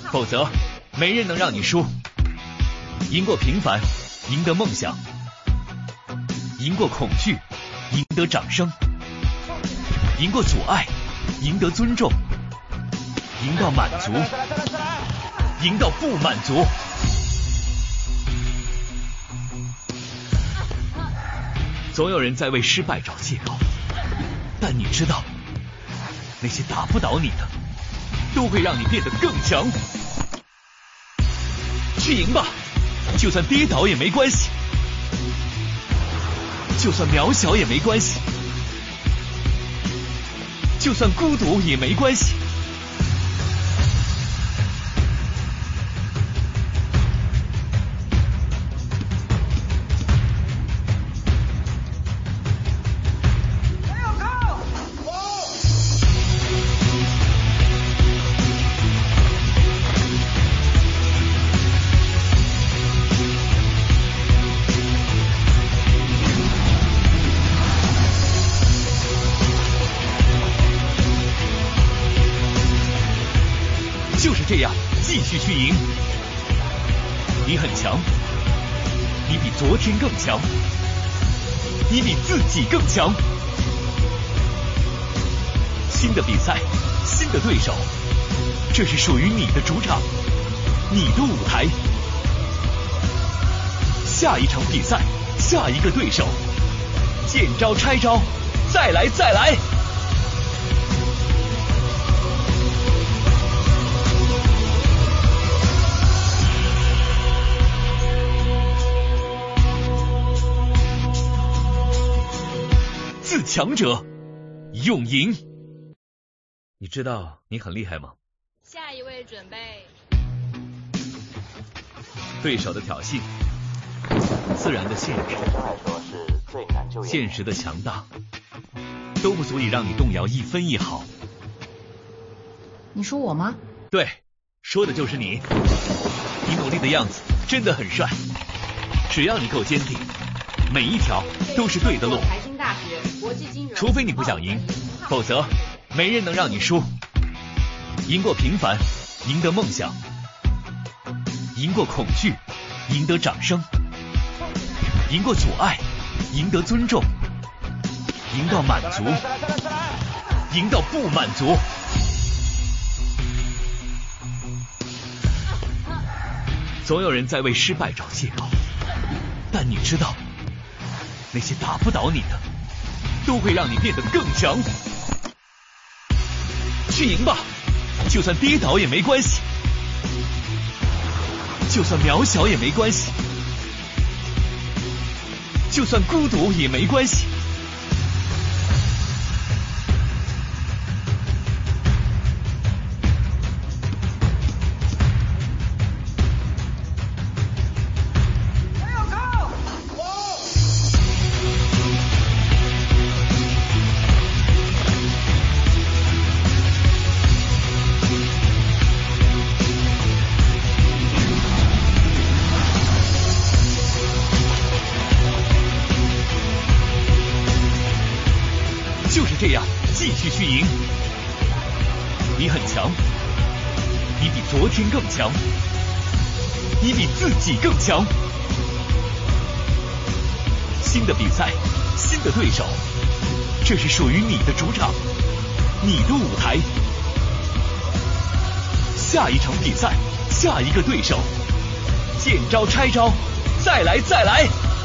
否则没人能让你输。赢过平凡，赢得梦想；赢过恐惧，赢得掌声；赢过阻碍，赢得尊重；赢到满足，赢到不满足。总有人在为失败找借口，但你知道，那些打不倒你的，都会让你变得更强。去赢吧，就算跌倒也没关系，就算渺小也没关系，就算孤独也没关系。就是这样，继续去赢。你很强，你比昨天更强，你比自己更强。新的比赛，新的对手，这是属于你的主场，你的舞台。下一场比赛，下一个对手，见招拆招，再来再来。自强者用赢。你知道你很厉害吗？ 下一位准备。 对手的挑衅，自然的限制，现实的强大，都不足以让你动摇一分一毫。 你说我吗？ 对，说的就是你。你努力的样子真的很帅，只要你够坚定，每一条都是对的路。 财经大学国际金融， 除非你不想赢，否则没人能让你输。赢过平凡，赢得梦想；赢过恐惧，赢得掌声；赢过阻碍，赢得尊重；赢到满足，赢到不满足。总有人在为失败找借口，但你知道，那些打不倒你的，都会让你变得更强。去赢吧，就算跌倒也没关系，就算渺小也没关系，就算孤独也没关系。就是这样，继续去赢。你很强，你比昨天更强，你比自己更强。新的比赛，新的对手，这是属于你的主场，你的舞台。下一场比赛，下一个对手，见招拆招，再来再来。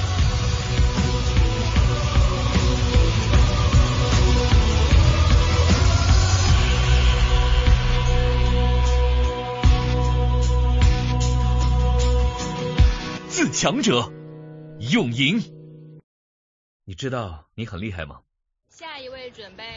自强者用赢。你知道你很厉害吗？ 下一位准备。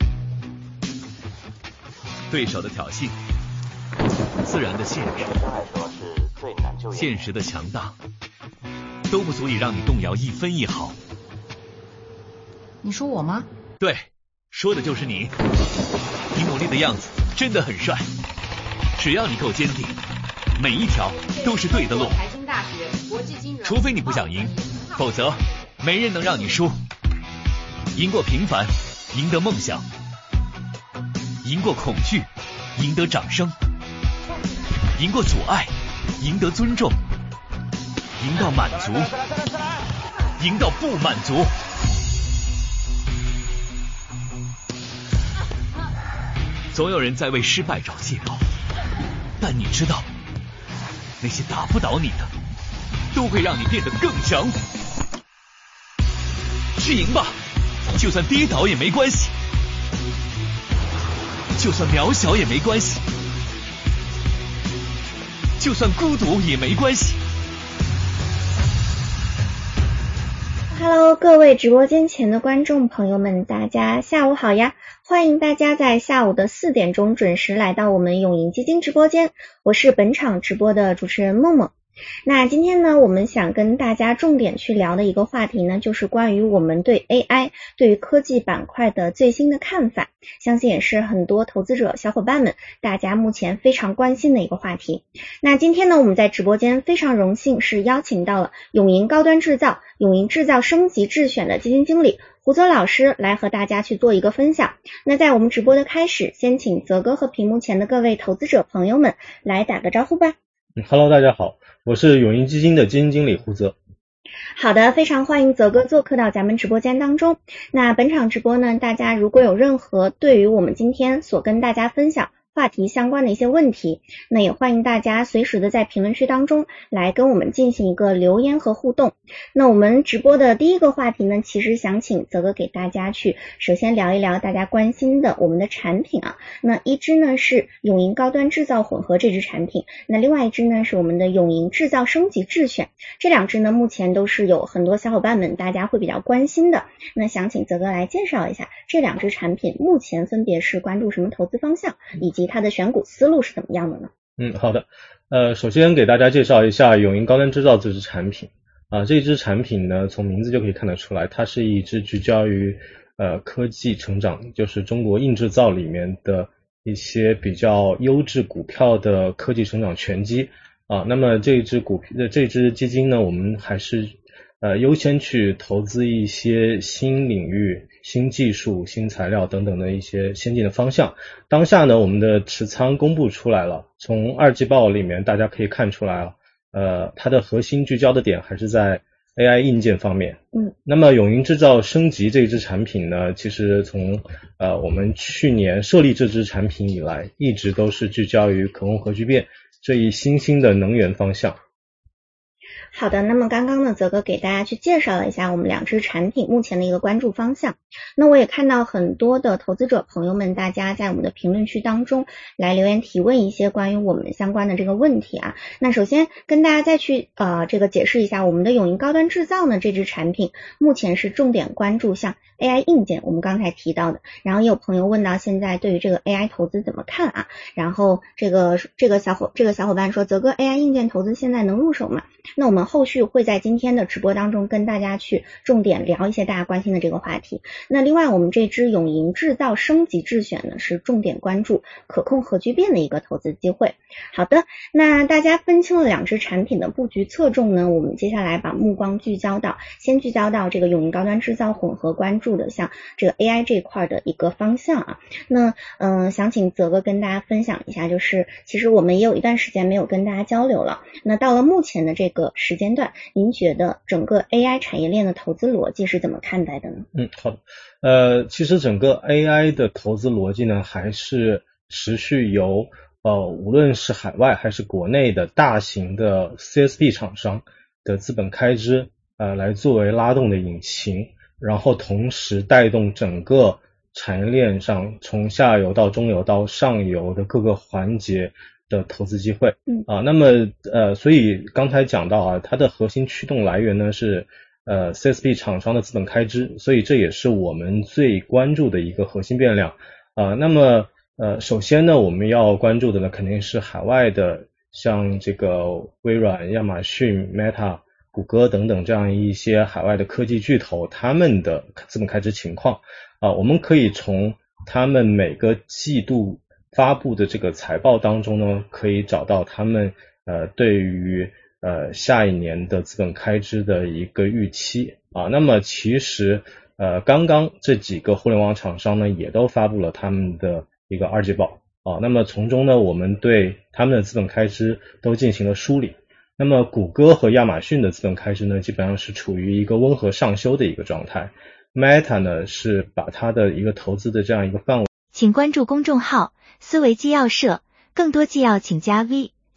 对手的挑衅，自然的限制，现实的强大，都不足以让你动摇一分一毫。 你说我吗？ 对，说的就是你。你努力的样子真的很帅，只要你够坚定，每一条都是对的路。 财经大学国际金融， 除非你不想赢，否则没人能让你输。赢过平凡，赢得梦想；赢过恐惧，赢得掌声； 赢过阻碍，赢得尊重，赢到满足，赢到不满足。总有人在为失败找借口，但你知道，那些打不倒你的，都会让你变得更强。去赢吧，就算跌倒也没关系，就算渺小也没关系，就算孤独也没关系。 Hello， 各位直播间前的观众朋友们，大家下午好呀！欢迎大家在下午的4点钟准时来到我们永盈基金直播间，我是本场直播的主持人梦梦。那今天呢，我们想跟大家重点去聊的一个话题呢，就是关于我们对 AI 对于科技板块的最新的看法，相信也是很多投资者小伙伴们大家目前非常关心的一个话题。那今天呢，我们在直播间非常荣幸是邀请到了永盈高端制造、永盈制造升级智选的基金经理胡泽老师来和大家去做一个分享。那在我们直播的开始，先请泽哥和屏幕前的各位投资者朋友们来打个招呼吧。 Hello， 大家好，我是永盈基金的基金经理胡泽。 好的，非常欢迎泽哥做客到咱们直播间当中。那本场直播呢，大家如果有任何对于我们今天所跟大家分享话题相关的一些问题，那也欢迎大家随时的在评论区当中来跟我们进行一个留言和互动。那我们直播的第一个话题呢，其实想请泽哥给大家去首先聊一聊大家关心的我们的产品啊。那一支呢是永盈高端制造混合这支产品，那另外一支呢是我们的永盈制造升级智选，这两支呢目前都是有很多小伙伴们大家会比较关心的。那想请泽哥来介绍一下这两支产品目前分别是关注什么投资方向，以及它的选股思路是怎么样的呢？ 好的。首先给大家介绍一下永盈高端制造这支产品。这支产品呢，从名字就可以看得出来，它是一支聚焦于科技成长，就是中国硬制造里面的一些比较优质股票的科技成长全基。那么这支基金呢，我们还是优先去投资一些新领域、新技术、新材料等等的一些先进的方向。当下呢，我们的持仓公布出来了，从二季报里面大家可以看出来它的核心聚焦的点还是在 AI 硬件方面。那么永盈制造升级这支产品呢，其实从我们去年设立这支产品以来，一直都是聚焦于可控核聚变这一新兴的能源方向。 好的，那么刚刚呢，泽哥给大家去介绍了一下我们两支产品目前的一个关注方向。那我也看到很多的投资者朋友们，大家在我们的评论区当中来留言提问一些关于我们相关的这个问题啊。那首先跟大家再去这个解释一下，我们的永盈高端制造呢这支产品目前是重点关注像 AI 硬件，我们刚才提到的。然后也有朋友问到现在对于这个 AI 投资怎么看啊？然后这个小伙伴说，泽哥 AI 硬件投资现在能入手吗？那我们后续会在今天的直播当中跟大家去重点聊一些大家关心的这个话题。那另外我们这支永盈制造升级智选呢，是重点关注可控核聚变的一个投资机会。好的，那大家分清了两支产品的布局侧重呢，我们接下来把目光先聚焦到这个永盈高端制造混合关注的像这个 AI 这一块的一个方向啊。那想请泽哥跟大家分享一下，就是其实我们也有一段时间没有跟大家交流了，那到了目前的这个时间段，您觉得整个 AI 产业链的投资逻辑是怎么看待的呢？ 好的。其实整个 AI 的投资逻辑呢，还是持续由无论是海外还是国内的大型的 CSP 厂商的资本开支来作为拉动的引擎，然后同时带动整个产业链上从下游到中游到上游的各个环节的投资机会。那么所以刚才讲到它的核心驱动来源呢是CSP 厂商的资本开支，所以这也是我们最关注的一个核心变量。那么首先呢，我们要关注的呢肯定是海外的，像这个微软、亚马逊、Meta、谷歌等等这样一些海外的科技巨头，他们的资本开支情况。我们可以从他们每个季度发布的这个财报当中呢，可以找到他们对于下一年的资本开支的一个预期那么其实刚刚这几个互联网厂商呢也都发布了他们的一个二季报那么从中呢，我们对他们的资本开支都进行了梳理。那么谷歌和亚马逊的资本开支呢，基本上是处于一个温和上修的一个状态。Meta 呢，是把它的一个投资的这样一个范围。 请关注公众号思维纪要社，更多纪要请加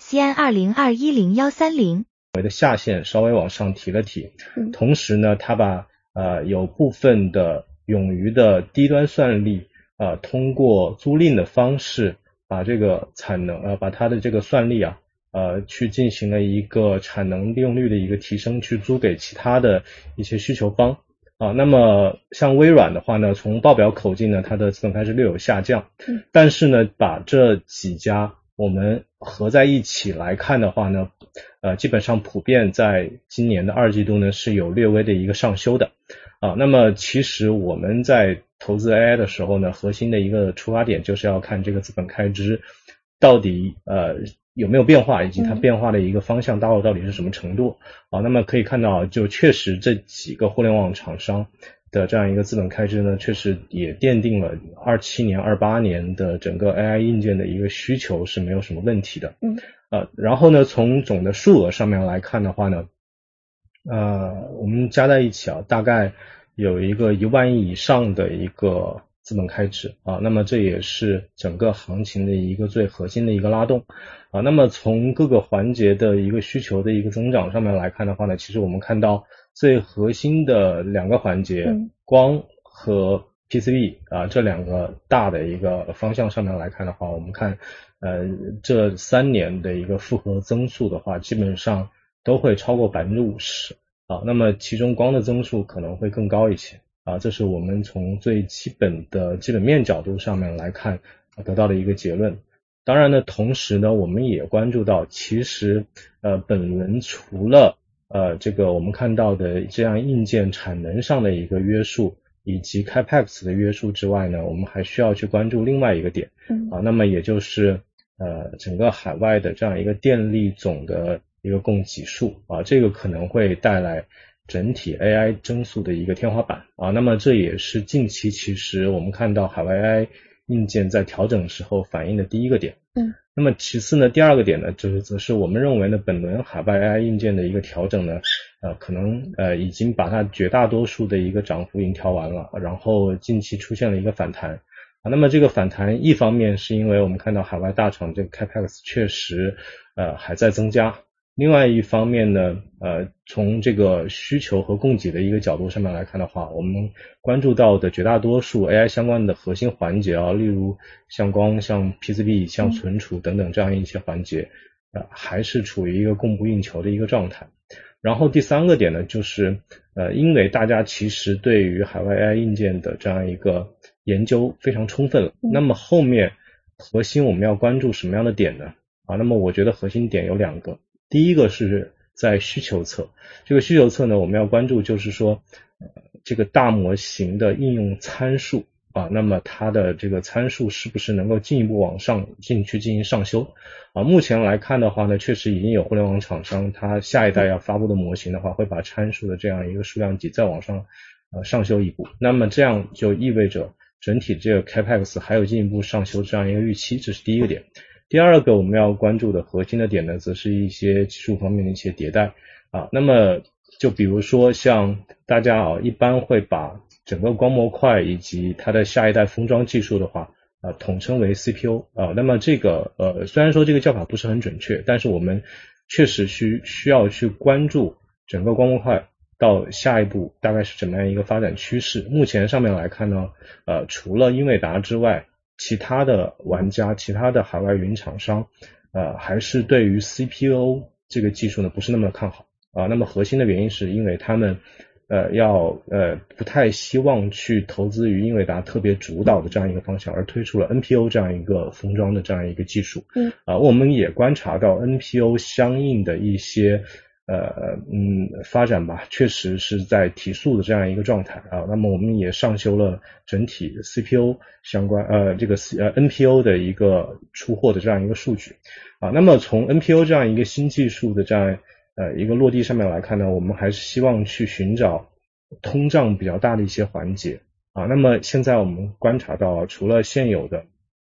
VCN20210130。 的下限稍微往上提了提，同时呢，它把有部分的冗余的低端算力通过租赁的方式把这个产能把它的这个算力去进行了一个产能利用率的一个提升，去租给其他的一些需求方那么像微软的话呢，从报表口径呢，它的资本开支略有下降，但是呢，把这几家我们合在一起来看的话呢，基本上普遍在今年的2季度呢是有略微的一个上修的那么其实我们在投资 AI 的时候呢，核心的一个出发点就是要看这个资本开支到底有没有变化，以及它变化的一个方向到底是什么程度那么可以看到，就确实这几个互联网厂商的这样一个资本开支呢，确实也奠定了27年、28年的整个 AI 硬件的一个需求是没有什么问题的。然后呢，从总的数额上面来看的话呢，我们加在一起大概有一个1万亿以上的一个资本开支那么这也是整个行情的一个最核心的一个拉动那么从各个环节的一个需求的一个增长上面来看的话呢，其实我们看到最核心的2个环节，光和 PCB 这2个大的一个方向上面来看的话，我们看这3年的一个复合增速的话，基本上都会超过 50% 那么其中光的增速可能会更高一些这是我们从最基本的基本面角度上面来看得到的一个结论。当然呢，同时呢，我们也关注到，其实本轮除了这个我们看到的这样硬件产能上的一个约束以及 Capex 的约束之外呢，我们还需要去关注另外一个点那么也就是整个海外的这样一个电力总的一个供给数这个可能会带来整体 AI 增速的一个天花板那么这也是近期其实我们看到海外 AI 硬件在调整时候反映的第一个点那么其次呢，第二个点呢，则是我们认为呢，本轮海外 AI 硬件的一个调整呢可能已经把它绝大多数的一个涨幅已经调完了，然后近期出现了一个反弹那么这个反弹一方面是因为我们看到海外大厂这个 Capex 确实还在增加，另外一方面呢从这个需求和供给的一个角度上面来看的话，我们关注到的绝大多数 AI 相关的核心环节例如像光、像 PCB、像存储等等这样一些环节还是处于一个供不应求的一个状态。然后第三个点呢，就是因为大家其实对于海外 AI 硬件的这样一个研究非常充分了那么后面核心我们要关注什么样的点呢那么我觉得核心点有2个。第一个是在需求侧，这个需求侧呢，我们要关注就是说这个大模型的应用参数那么它的这个参数是不是能够进一步往上去进行上修目前来看的话呢，确实已经有互联网厂商它下一代要发布的模型的话，会把参数的这样一个数量级再往上上修一步，那么这样就意味着整体这个 Capex 还有进一步上修这样一个预期，这是第一个点。第二个我们要关注的核心的点呢，则是一些技术方面的一些迭代那么就比如说像大家一般会把整个光模块以及它的下一代封装技术的话统称为 CPU 那么这个虽然说这个叫法不是很准确，但是我们确实需要去关注整个光模块到下一步大概是怎么样一个发展趋势。目前上面来看呢除了英伟达之外，其他的玩家其他的海外云厂商还是对于 CPU 这个技术呢不是那么看好那么核心的原因是因为他们不太希望去投资于英伟达特别主导的这样一个方向，而推出了 NPO 这样一个封装的这样一个技术我们也观察到 NPO 相应的一些发展吧，确实是在提速的这样一个状态那么我们也上修了整体 CPU 相关这个NPO 的一个出货的这样一个数据那么从 NPO 这样一个新技术的这样一个落地上面来看呢，我们还是希望去寻找通胀比较大的一些环节那么现在我们观察到除了现有的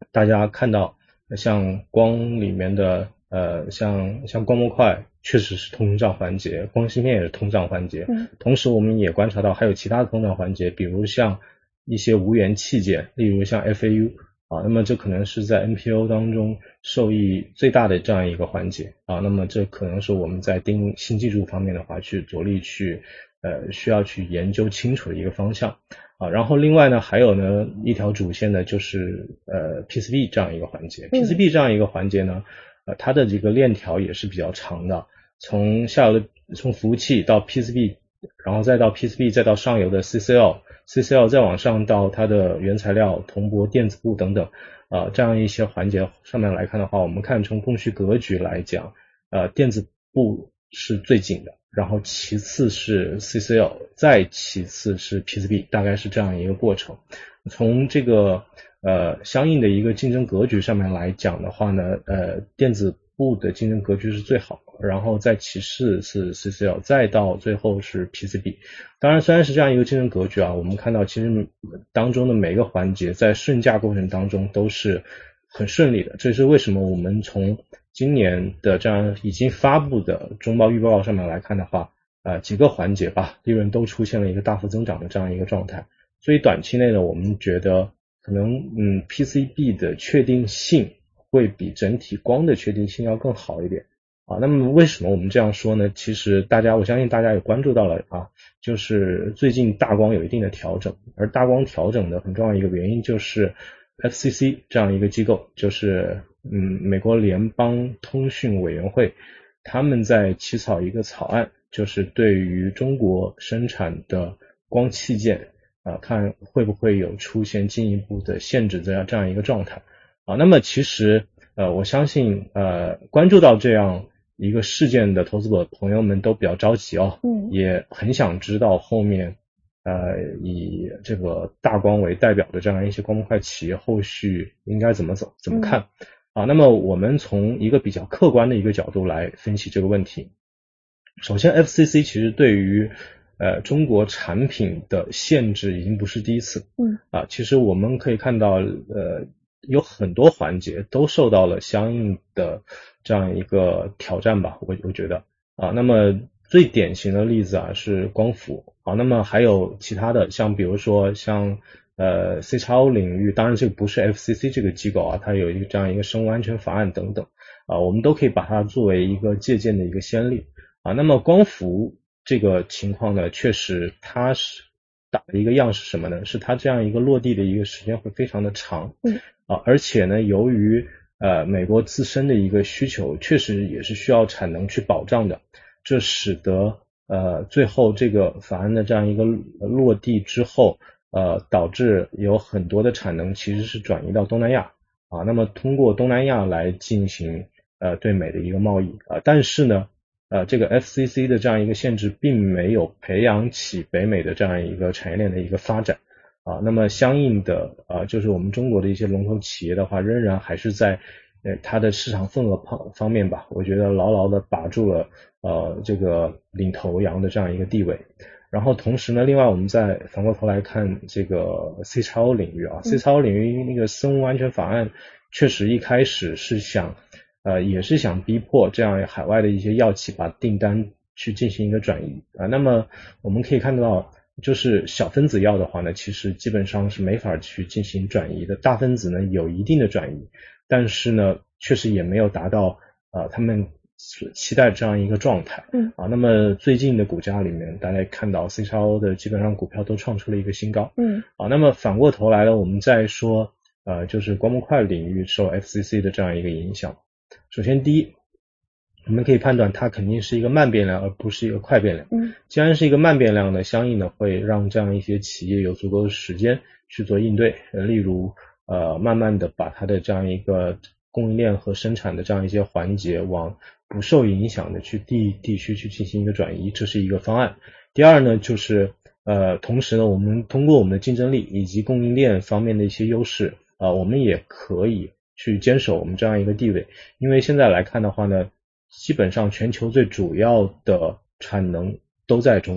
大家看到像光里面的像光模块确实是通胀环节，光芯片也是通胀环节。同时我们也观察到还有其他的通胀环节，比如像一些无源器件，例如像 FAU 那么这可能是在 NPO 当中受益最大的这样一个环节那么这可能是我们在盯新技术方面的话去着力去需要去研究清楚的一个方向然后另外呢还有呢一条主线呢就是PCB 这样一个环节，PCB 这样一个环节呢它的这个链条也是比较长的，从下游的从服务器到 PCB， 然后再到 PCB， 再到上游的 CCL 再往上到它的原材料、铜箔、电子部等等这样一些环节上面来看的话，我们看从供需格局来讲电子部是最紧的，然后其次是 CCL， 再其次是 PCB， 大概是这样一个过程。从这个相应的一个竞争格局上面来讲的话呢电子部的竞争格局是最好，然后再其次是 CCL， 再到最后是 PCB。 当然虽然是这样一个竞争格局我们看到其实当中的每个环节在顺价过程当中都是很顺利的，这是为什么我们从今年的这样已经发布的中报预报告上面来看的话几个环节吧利润都出现了一个大幅增长的这样一个状态。所以短期内呢我们觉得可能PCB 的确定性会比整体光的确定性要更好一点那么为什么我们这样说呢？其实我相信大家也关注到了就是最近大光有一定的调整，而大光调整的很重要一个原因就是 FCC 这样一个机构，就是美国联邦通讯委员会，他们在起草一个草案，就是对于中国生产的光器件看会不会有出现进一步的限制这样一个状态那么其实我相信关注到这样一个事件的投资者朋友们都比较着急也很想知道后面以这个大光为代表的这样一些光模块企业后续应该怎么走怎么看那么我们从一个比较客观的一个角度来分析这个问题。首先 FCC 其实对于中国产品的限制已经不是第一次其实我们可以看到有很多环节都受到了相应的这样一个挑战吧我觉得那么最典型的例子是光伏那么还有其他的像比如说像CXO 领域，当然这个不是 FCC 这个机构它有一个这样一个生物安全法案等等我们都可以把它作为一个借鉴的一个先例那么光伏这个情况呢确实它是打的一个样是什么呢？是它这样一个落地的一个时间会非常的长而且呢由于美国自身的一个需求确实也是需要产能去保障的，这使得最后这个法案的这样一个落地之后导致有很多的产能其实是转移到东南亚那么通过东南亚来进行对美的一个贸易但是呢这个 FCC 的这样一个限制并没有培养起北美的这样一个产业链的一个发展那么相应的就是我们中国的一些龙头企业的话仍然还是在它的市场份额方面吧我觉得牢牢的把住了这个领头羊的这样一个地位。然后同时呢另外我们再反过头来看这个 CXO 领域CXO 领域那个生物安全法案确实一开始是想也是想逼迫这样海外的一些药企把订单去进行一个转移那么我们可以看到就是小分子药的话呢其实基本上是没法去进行转移的，大分子呢有一定的转移，但是呢确实也没有达到他们所期待这样一个状态那么最近的股价里面大家看到 CXO 的基本上股票都创出了一个新高那么反过头来了我们再说就是光模块领域受 FCC 的这样一个影响。首先第一我们可以判断它肯定是一个慢变量而不是一个快变量既然是一个慢变量呢相应的会让这样一些企业有足够的时间去做应对例如慢慢的把它的这样一个供应链和生产的这样一些环节往不受影响的去地区去进行一个转移，这是一个方案。第二呢就是同时呢我们通过我们的竞争力以及供应链方面的一些优势我们也可以去坚守我们这样一个地位，因为现在来看的话呢基本上全球最主要的产能都在中国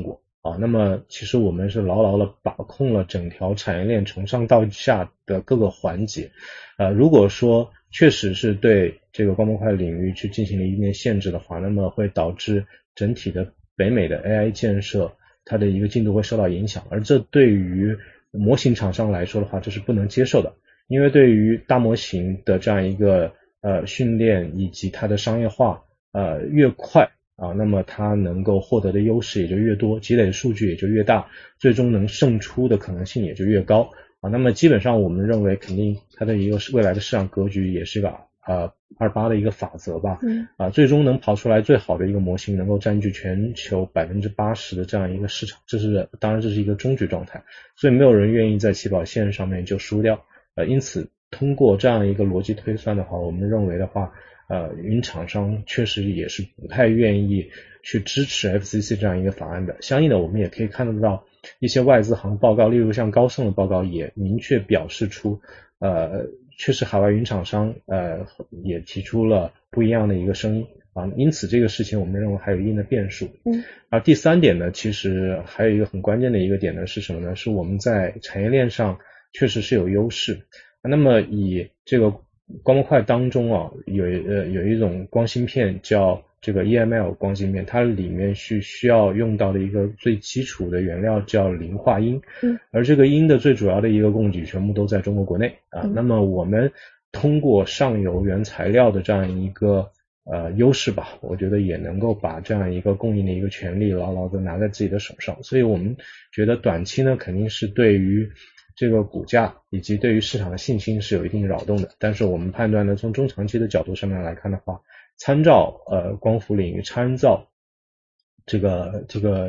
那么其实我们是牢牢的把控了整条产业链从上到下的各个环节。如果说确实是对这个光模块领域去进行了一定的限制的话，那么会导致整体的北美的 AI 建设它的一个进度会受到影响，而这对于模型厂商来说的话，这是不能接受的。因为对于大模型的这样一个训练以及它的商业化越快那么它能够获得的优势也就越多，积累的数据也就越大，最终能胜出的可能性也就越高那么基本上我们认为肯定它的一个未来的市场格局也是一个28的一个法则吧最终能跑出来最好的一个模型能够占据全球 80% 的这样一个市场，当然这是一个终局状态，所以没有人愿意在起跑线上面就输掉因此通过这样一个逻辑推算的话，我们认为的话云厂商确实也是不太愿意去支持 FCC 这样一个法案的。相应的我们也可以看得到一些外资行报告，例如像高盛的报告也明确表示出确实海外云厂商也提出了不一样的一个声音因此这个事情我们认为还有一定的变数而第三点呢，其实还有一个很关键的一个点呢是什么呢？是我们在产业链上确实是有优势那么以这个光模块当中有一种光芯片叫这个 EML 光芯片，它里面需要用到的一个最基础的原料叫磷化铟而这个铟的最主要的一个供给全部都在中国国内那么我们通过上游原材料的这样一个优势吧，我觉得也能够把这样一个供应的一个权利牢牢的拿在自己的手上，所以我们觉得短期呢肯定是对于这个股价以及对于市场的信心是有一定扰动的，但是我们判断呢，从中长期的角度上面来看的话，参照光伏领域，参照这个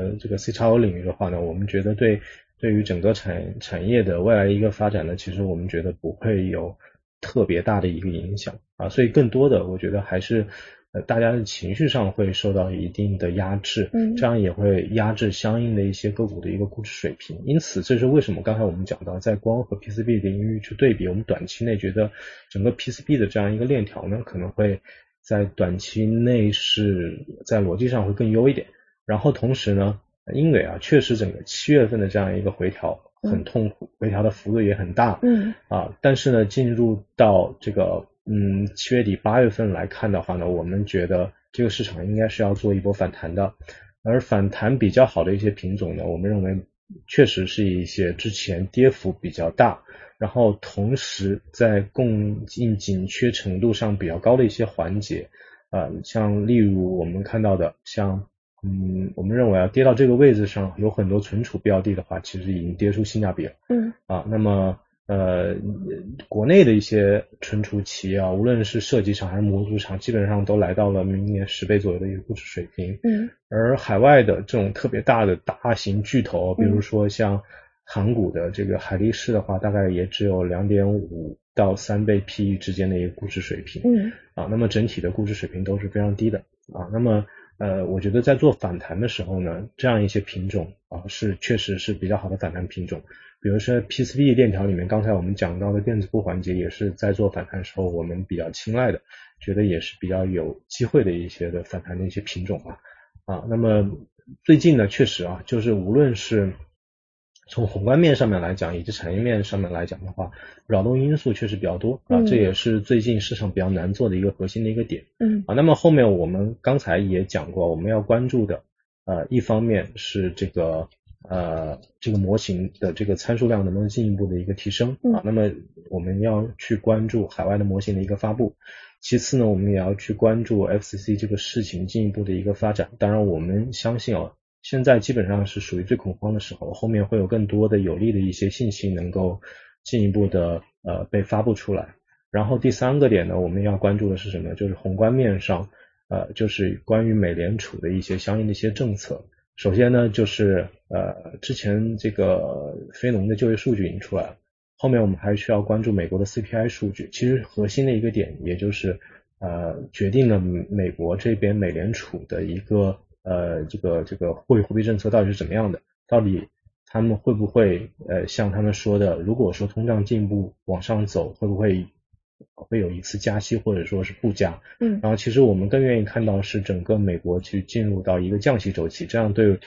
CXO 领域的话呢，我们觉得对于整个产业的未来一个发展呢，其实我们觉得不会有特别大的一个影响所以更多的我觉得还是大家的情绪上会受到一定的压制这样也会压制相应的一些个股的一个估值水平，因此这是为什么刚才我们讲到在光和 PCB 领域去对比，我们短期内觉得整个 PCB 的这样一个链条呢可能会在短期内是在逻辑上会更优一点，然后同时呢因为确实整个7月份的这样一个回调很痛苦回调的幅度也很大但是呢进入到这个7月底8月份来看的话呢，我们觉得这个市场应该是要做一波反弹的，而反弹比较好的一些品种呢，我们认为确实是一些之前跌幅比较大，然后同时在供应紧缺程度上比较高的一些环节像例如我们看到的像我们认为跌到这个位置上有很多存储标的的话，其实已经跌出性价比了那么国内的一些存储企业无论是设计厂还是模组厂，基本上都来到了明年10倍左右的一个估值水平而海外的这种特别大的大型巨头比如说像韩股的这个海力士的话，大概也只有 2.5 到3倍 PE 之间的一个估值水平那么整体的估值水平都是非常低的那么我觉得在做反弹的时候呢，这样一些品种是确实是比较好的反弹品种，比如说 PCB 链条里面刚才我们讲到的电子部环节也是在做反弹时候我们比较青睐的，觉得也是比较有机会的一些的反弹的一些品种那么最近呢确实就是无论是从宏观面上面来讲以及产业面上面来讲的话，扰动因素确实比较多这也是最近市场比较难做的一个核心的一个点那么后面我们刚才也讲过，我们要关注的一方面是这个模型的这个参数量能不能进一步的一个提升那么我们要去关注海外的模型的一个发布，其次呢我们也要去关注 FCC 这个事情进一步的一个发展，当然我们相信现在基本上是属于最恐慌的时候，后面会有更多的有利的一些信息能够进一步的被发布出来。然后第三个点呢，我们要关注的是什么？就是宏观面上就是关于美联储的一些相应的一些政策。首先呢就是之前这个非农的就业数据已经出来了，后面我们还需要关注美国的 CPI 数据。其实核心的一个点也就是决定了美国这边美联储的一个这个货币政策到底是怎么样的，到底他们会不会像他们说的，如果说通胀进一步往上走，会不会有一次加息或者说是不加然后其实我们更愿意看到是整个美国去进入到一个降息周期，这样对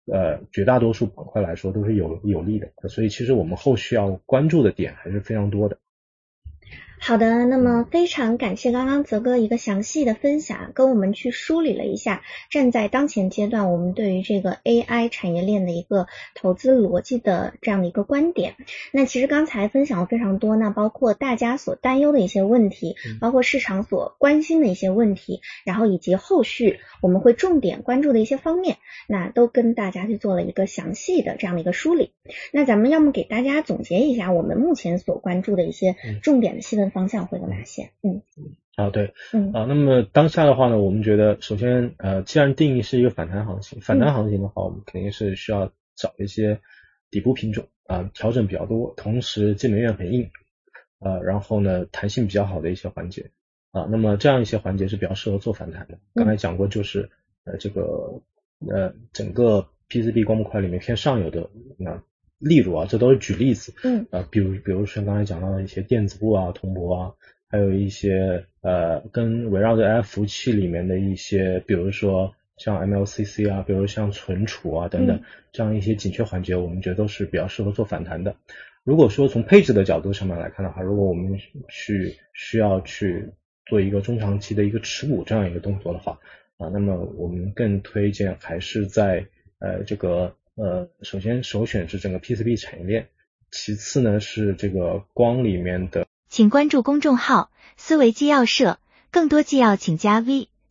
绝大多数板块来说都是有利的，所以其实我们后续要关注的点还是非常多的。 好的，那么非常感谢刚刚泽哥一个详细的分享，跟我们去梳理了一下站在当前阶段我们对于这个 AI 产业链的一个投资逻辑的这样的一个观点。那其实刚才分享了非常多，那包括大家所担忧的一些问题，包括市场所关心的一些问题，然后以及后续我们会重点关注的一些方面，那都跟大家去做了一个详细的这样的一个梳理。那咱们要么给大家总结一下我们目前所关注的一些重点的细分方向会有哪些？ 对，那么当下的话呢，我们觉得首先既然定义是一个反弹行情，反弹行情的话，我们肯定是需要找一些底部品种调整比较多，同时基本面很硬然后呢弹性比较好的一些环节那么这样一些环节是比较适合做反弹的。刚才讲过，就是这个整个 PCB 光模块里面偏上游的例如这都是举例子比如说刚才讲到的一些电子部铜箔还有一些跟围绕着 AI 服务器里面的一些，比如说像 MLCC 比如像存储等等这样一些紧缺环节，我们觉得都是比较适合做反弹的。如果说从配置的角度上面来看的话，如果我们需要去做一个中长期的一个持股这样一个动作的话那么我们更推荐还是在这个首先首选是整个 PCB 产业链，其次呢是这个光里面的。 请关注公众号思维纪要社，更多纪要请加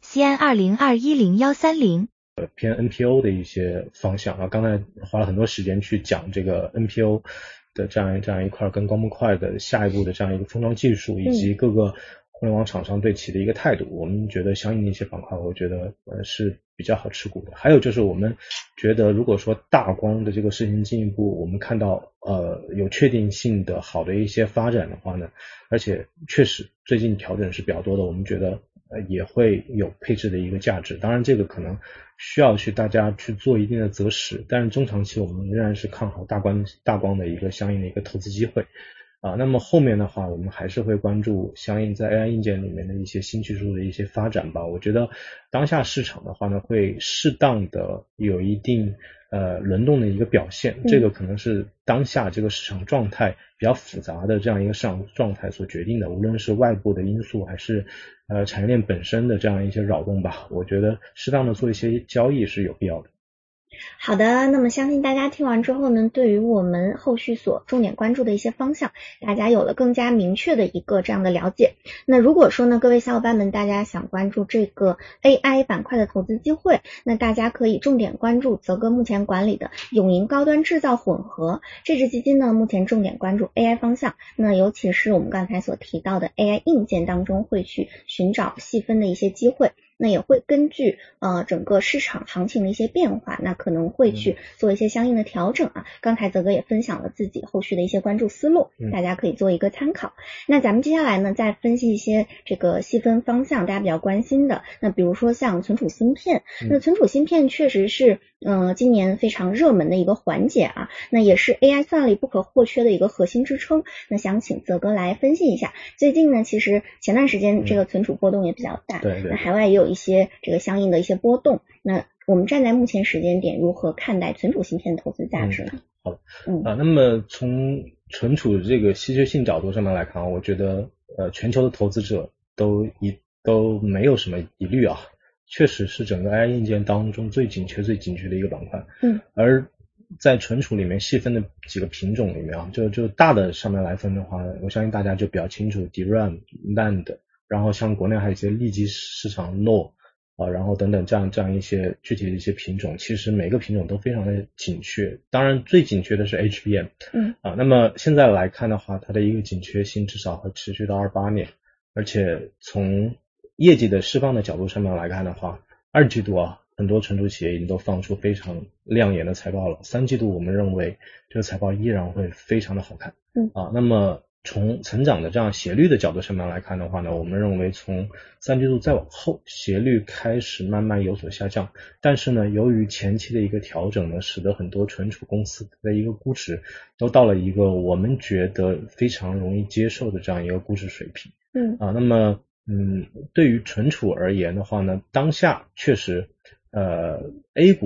VCN20210130。 偏 NPO 的一些方向刚才花了很多时间去讲这个 NPO 的这样一块跟光模块的下一步的这样一个封装技术，以及各个互联网厂商对其的一个态度，我们觉得相应的一些板块我觉得是比较好持股的。还有就是我们觉得如果说大光的这个事情进一步我们看到有确定性的好的一些发展的话呢，而且确实最近调整是比较多的，我们觉得也会有配置的一个价值。当然这个可能需要大家去做一定的择时，但是中长期我们仍然是看好大光的一个相应的一个投资机会那么后面的话我们还是会关注相应在 AI 硬件里面的一些新技术的一些发展吧。我觉得当下市场的话呢，会适当的有一定轮动的一个表现，这个可能是当下这个市场状态比较复杂的这样一个市场状态所决定的，无论是外部的因素还是产业链本身的这样一些扰动吧，我觉得适当的做一些交易是有必要的。 好的，那么相信大家听完之后呢，对于我们后续所重点关注的一些方向，大家有了更加明确的一个这样的了解。那如果说呢，各位小伙伴们大家想关注这个 AI 板块的投资机会，那大家可以重点关注泽哥目前管理的永盈高端制造混合这支基金呢，目前重点关注 AI 方向，那尤其是我们刚才所提到的 AI 硬件当中会去寻找细分的一些机会，那也会根据整个市场行情的一些变化，那可能会去做一些相应的调整刚才泽哥也分享了自己后续的一些关注思路，大家可以做一个参考。那咱们接下来呢，再分析一些这个细分方向大家比较关心的，那比如说像存储芯片，那存储芯片确实是今年非常热门的一个环节那也是 AI 算力不可或缺的一个核心支撑。那想请泽哥来分析一下，最近呢其实前段时间这个存储波动也比较大， 对， 那海外也有一些这个相应的一些波动，那我们站在目前时间点如何看待存储芯片的投资价值呢？ 好的那么从存储这个稀缺性角度上面来看我觉得全球的投资者都没有什么疑虑确实是整个 AI 硬件当中最紧缺的一个板块而在存储里面细分的几个品种里面就大的上面来分的话，我相信大家就比较清楚 DRAM、NAND， 然后像国内还有一些利基市场 NOR然后等等这样一些具体的一些品种，其实每个品种都非常的紧缺，当然最紧缺的是 HBM那么现在来看的话，它的一个紧缺性至少会持续到28年，而且从业绩的释放的角度上面来看的话，二季度很多存储企业已经都放出非常亮眼的财报了，三季度我们认为这个财报依然会非常的好看那么从成长的这样斜率的角度上面来看的话呢，我们认为从三季度再往后斜率开始慢慢有所下降，但是呢由于前期的一个调整呢，使得很多存储公司的一个估值都到了一个我们觉得非常容易接受的这样一个估值水平那么对于存储而言的话呢，当下确实A 股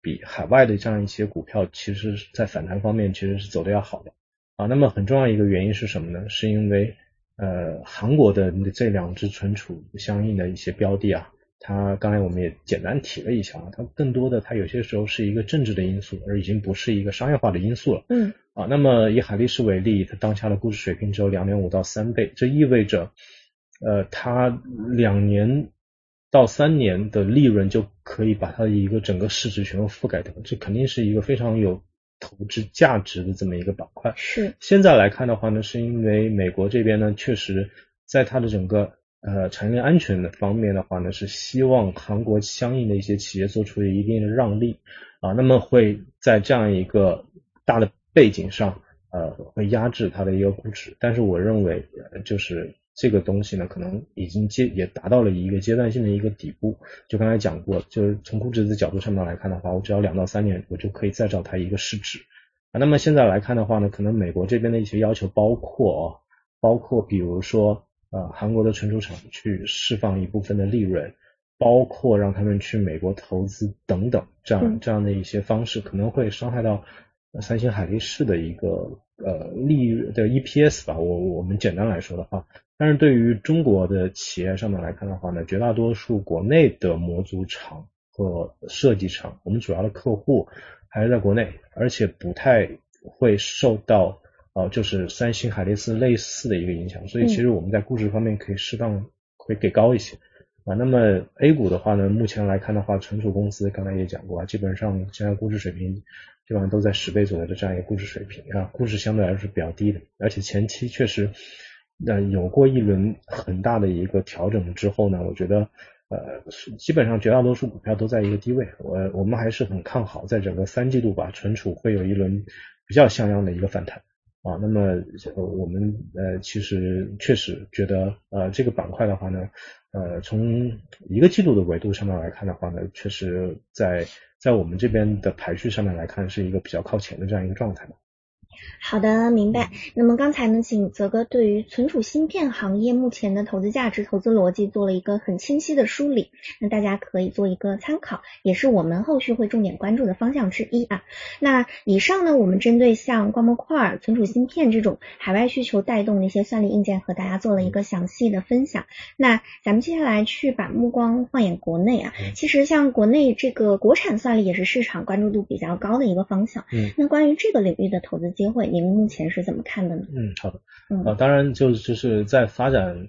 比海外的这样一些股票其实在反弹方面其实是走得要好的啊。那么很重要一个原因是什么呢？是因为韩国的这两只存储相应的一些标的啊，它刚才我们也简单提了一下啊，它更多的它有些时候是一个政治的因素，而已经不是一个商业化的因素了。那么以海力士为例，它当下的估值水平只有 2.5 到3倍，这意味着它2年到3年的利润就可以把它的一个整个市值全部覆盖掉，这肯定是一个非常有投资价值的这么一个板块。 是。 现在来看的话呢，是因为美国这边呢，确实在它的整个产业链安全的方面的话呢，是希望韩国相应的一些企业做出一定的让利啊，那么会在这样一个大的背景上会压制它的一个估值。但是我认为就是这个东西呢，可能已经也达到了一个阶段性的一个底部。就刚才讲过，就是从估值的角度上面来看的话，我只要2到3年我就可以再找它一个市值那么现在来看的话呢，可能美国这边的一些要求包括比如说韩国的存储厂去释放一部分的利润，包括让他们去美国投资等等，这样的一些方式可能会伤害到三星海力士的一个利润的 EPS 吧，我们简单来说的话。但是对于中国的企业上面来看的话呢，绝大多数国内的模组厂和设计厂，我们主要的客户还是在国内，而且不太会受到就是三星海力士类似的一个影响，所以其实我们在估值方面可以适当会给高一些那么 A 股的话呢，目前来看的话，存储公司刚才也讲过基本上现在估值水平基本上都在10倍左右的这样一个估值水平估值相对来说是比较低的，而且前期确实有过一轮很大的一个调整之后呢，我觉得基本上绝大多数股票都在一个低位，我们还是很看好在整个3季度吧，存储会有一轮比较像样的一个反弹那么我们其实确实觉得这个板块的话呢从一个季度的维度上面来看的话呢，确实在我们这边的排序上面来看是一个比较靠前的这样一个状态。 好的，明白。那么刚才呢，请泽哥对于存储芯片行业目前的投资价值、投资逻辑做了一个很清晰的梳理，那大家可以做一个参考，也是我们后续会重点关注的方向之一那以上呢，我们针对像光模块、存储芯片这种海外需求带动的一些算力硬件和大家做了一个详细的分享。那咱们接下来去把目光放眼国内其实像国内这个国产算力也是市场关注度比较高的一个方向那关于这个领域的投资机会，您目前是怎么看的呢？ 好的当然就是在发展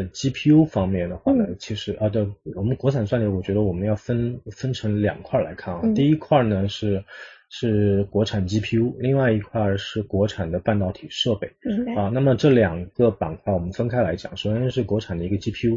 GPU 方面的话呢其实对，我们国产算力我觉得我们要分成2块来看第一块呢是国产 GPU， 另外一块是国产的半导体设备那么这2个板块我们分开来讲，首先是国产的一个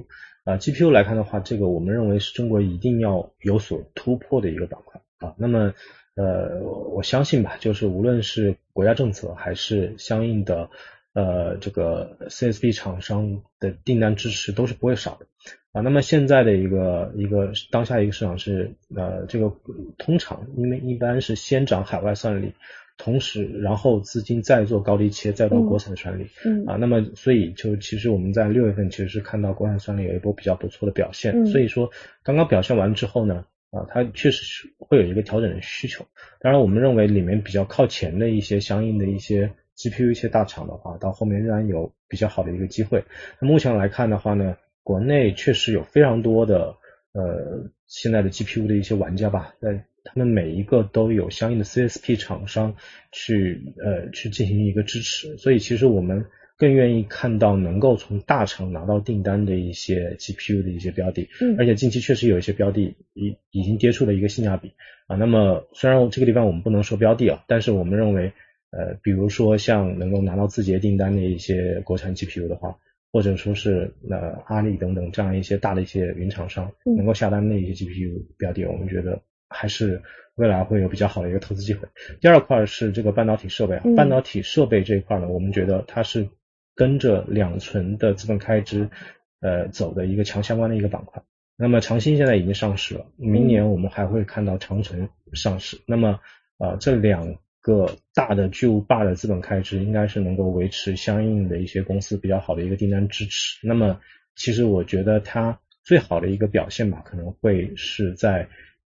GPU 来看的话，这个我们认为是中国一定要有所突破的一个板块那么我相信吧，就是无论是国家政策还是相应的这个 CSP 厂商的订单支持都是不会少的那么现在的一个当下一个市场是这个通常因为一般是先涨海外算力，同时然后资金再做高低切，再到国产算力那么所以就其实我们在6月份其实是看到国产算力有一波比较不错的表现所以说刚刚表现完之后呢它确实是会有一个调整的需求。当然我们认为里面比较靠前的一些相应的一些 GPU 一些大厂的话，到后面仍然有比较好的一个机会。那目前来看的话呢，国内确实有非常多的现在的 GPU 的一些玩家吧，他们每一个都有相应的 CSP 厂商去进行一个支持，所以其实我们更愿意看到能够从大厂拿到订单的一些 GPU 的一些标的而且近期确实有一些标的已经跌出了一个性价比那么虽然这个地方我们不能说标的但是我们认为比如说像能够拿到字节订单的一些国产 GPU 的话，或者说是阿里等等这样一些大的一些云厂商能够下单的一些 GPU 标的，我们觉得还是未来会有比较好的一个投资机会。第二块是这个半导体设备半导体设备这一块呢，我们觉得它是跟着2存的资本开支走的一个强相关的一个板块。那么长鑫现在已经上市了，明年我们还会看到长存上市。那么这2个大的巨无霸的资本开支应该是能够维持相应的一些公司比较好的一个订单支持。那么其实我觉得它最好的一个表现吧，可能会是在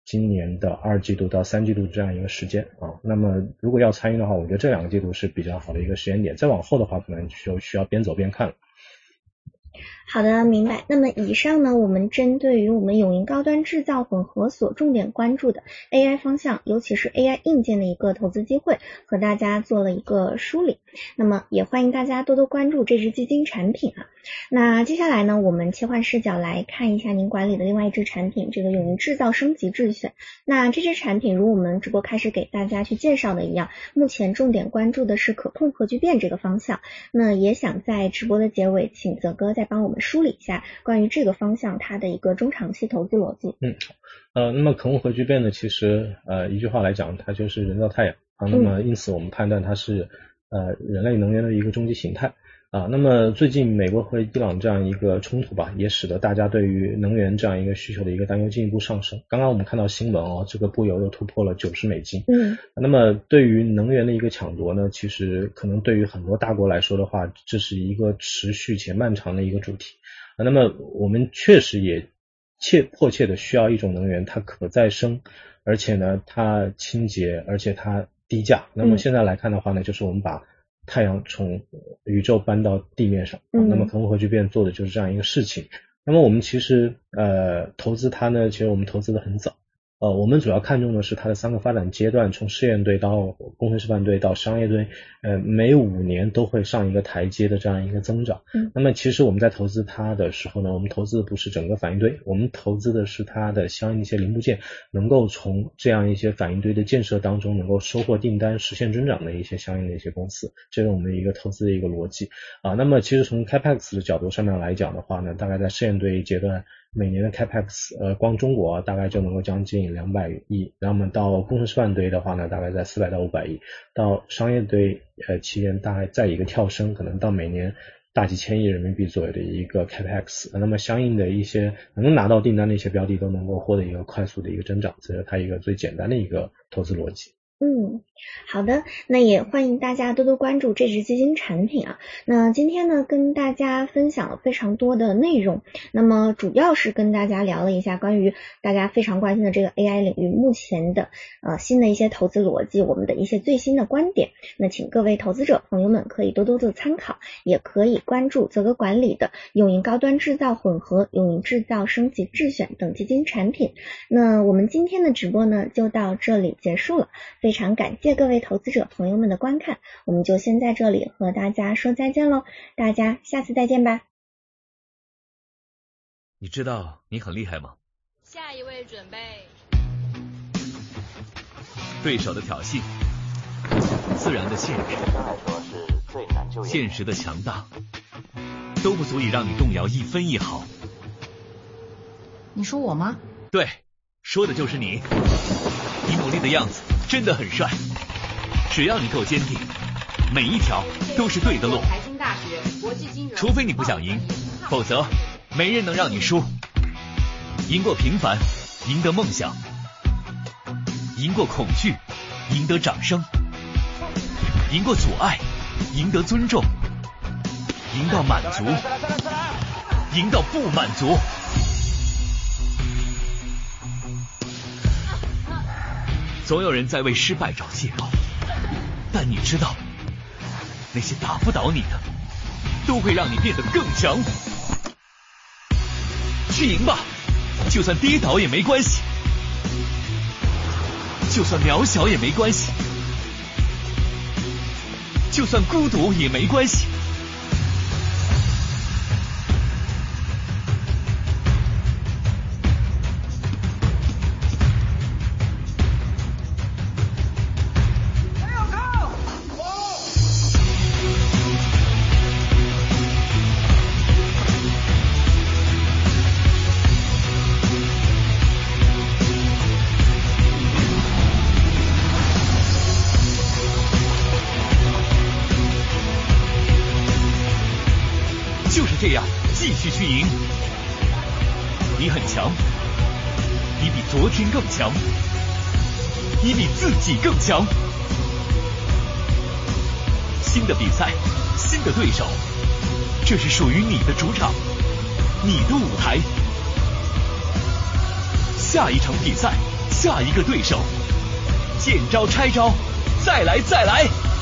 今年的2季度到3季度这样一个时间啊。那么如果要参与的话，我觉得这2个季度是比较好的一个时间点，再往后的话可能就需要边走边看了。 好的，明白。那么以上呢，我们针对于我们永营高端制造混合所重点关注的 AI 方向，尤其是 AI 硬件的一个投资机会，和大家做了一个梳理。那么也欢迎大家多多关注这支基金产品啊。那接下来呢，我们切换视角来看一下您管理的另外一支产品，这个永营制造升级智选。那这支产品如我们直播开始给大家去介绍的一样，目前重点关注的是可控核聚变这个方向。那也想在直播的结尾，请泽哥再帮我们梳理一下关于这个方向它的一个中长期投资逻辑。 那么可控核聚变呢，其实一句话来讲，它就是人造太阳啊。那么因此我们判断它是人类能源的一个终极形态啊。那么最近美国和伊朗这样一个冲突吧，也使得大家对于能源这样一个需求的一个担忧进一步上升。刚刚我们看到新闻这个布油又突破了$90。那么对于能源的一个抢夺呢，其实可能对于很多大国来说的话，这是一个持续且漫长的一个主题。那么我们确实也迫切的需要一种能源，它可再生，而且呢它清洁，而且它低价。那么现在来看的话呢，就是我们把太阳从宇宙搬到地面上，那么可控核聚变做的就是这样一个事情。那么我们其实投资它呢，其实我们投资的很早。我们主要看重的是它的3个发展阶段，从试验队到工程示范队到商业队，每5年都会上一个台阶的这样一个增长。那么其实我们在投资它的时候呢，我们投资的不是整个反应堆，我们投资的是它的相应的一些零部件，能够从这样一些反应堆的建设当中能够收获订单，实现增长的一些相应的一些公司，这是我们的一个投资的一个逻辑啊。那么其实从 Capex 的角度上面来讲的话呢，大概在试验队阶段每年的 Capex 光中国大概就能够将近200亿，那么到工程示范堆的话呢，大概在400到500亿，到商业堆期间大概再一个跳升，可能到每年大几千亿人民币左右的一个 Capex， 那么相应的一些能拿到订单的一些标的都能够获得一个快速的一个增长，这是它一个最简单的一个投资逻辑。 好的，那也欢迎大家多多关注这支基金产品啊。那今天呢，跟大家分享了非常多的内容，那么主要是跟大家聊了一下关于大家非常关心的这个 AI 领域目前的新的一些投资逻辑，我们的一些最新的观点。那请各位投资者朋友们可以多多做参考，也可以关注泽哥管理的永营高端制造混合、永营制造升级智选等基金产品。那我们今天的直播呢就到这里结束了，非常感谢各位投资者朋友们的观看，我们就先在这里和大家说再见喽，大家下次再见吧。 你知道你很厉害吗？ 下一位准备。 对手的挑衅，自然的现实，现实的强大，都不足以让你动摇一分一毫。 你说我吗？ 对，说的就是你。你努力的样子真的很帅，只要你够坚定，每一条都是对的路。 财经大学国际金融， 除非你不想赢，否则没人能让你输。赢过平凡，赢得梦想；赢过恐惧，赢得掌声；赢过阻碍，赢得尊重；赢到满足，赢到不满足。总有人在为失败找借口，但你知道，那些打不倒你的，都会让你变得更强。去赢吧，就算跌倒也没关系，就算渺小也没关系，就算孤独也没关系。这样继续去赢，你很强，你比昨天更强，你比自己更强。新的比赛，新的对手，这是属于你的主场，你的舞台。下一场比赛， 下一个对手。见招拆招，再来再来。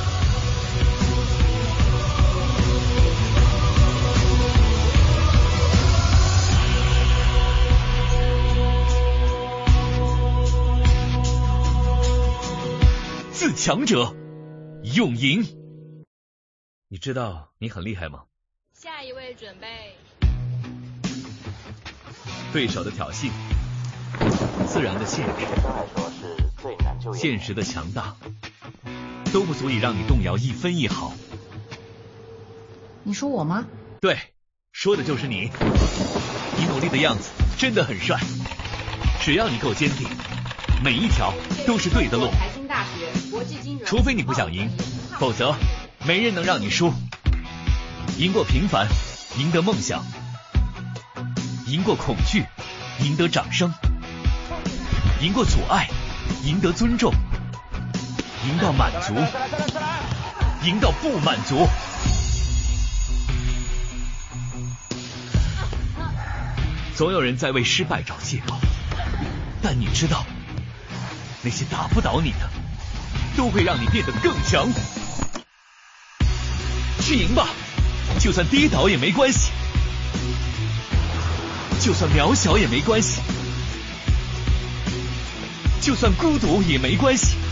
自强者永赢。你知道你很厉害吗？ 下一位准备。 对手的挑衅，自然的限制，现实的强大，都不足以让你动摇一分一毫。 你说我吗？ 对，说的就是你。你努力的样子真的很帅，只要你够坚定，每一条都是对的路。 财经大学国际金融， 除非你不想赢，否则没人能让你输。赢过平凡，赢得梦想；赢过恐惧，赢得掌声；赢过阻碍，赢得尊重；赢到满足，赢到不满足。总有人在为失败找借口，但你知道，那些打不倒你的，都会让你变得更强。去赢吧，就算跌倒也没关系，就算渺小也没关系，就算孤独也没关系。